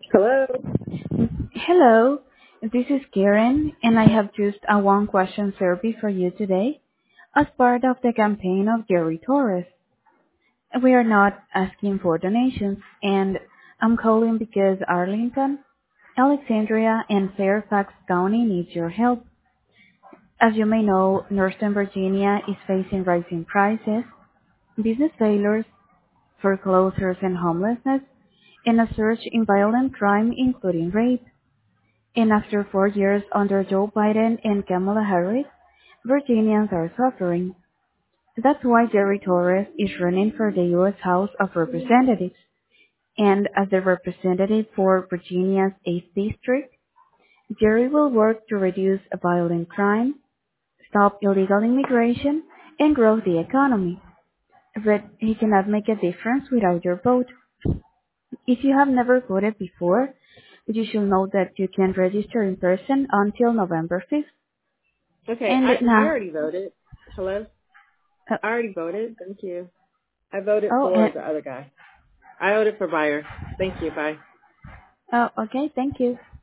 Hello. Hello, this is Karen, and I have just a one-question survey for you today as part of the campaign of Jerry Torres. We are not asking for donations, and I'm calling because Arlington, Alexandria, and Fairfax County need your help. As you may know, Northern Virginia is facing rising prices, business failures, foreclosures and homelessness, and a surge in violent crime including rape. And after 4 years under Joe Biden and Kamala Harris, Virginians are suffering. That's why Jerry Torres is running for the U.S. House of Representatives. And as the representative for Virginia's 8th District, Jerry will work to reduce violent crime, stop illegal immigration, and grow the economy. But he cannot make a difference without your vote. If you have never voted before, you should know that you can register in person until November 5th. Okay, And I now, already voted. Hello. uh, I already voted. Thank you. I voted oh, for the other guy. I voted for Buyer. Thank you. Bye. okay, thank you.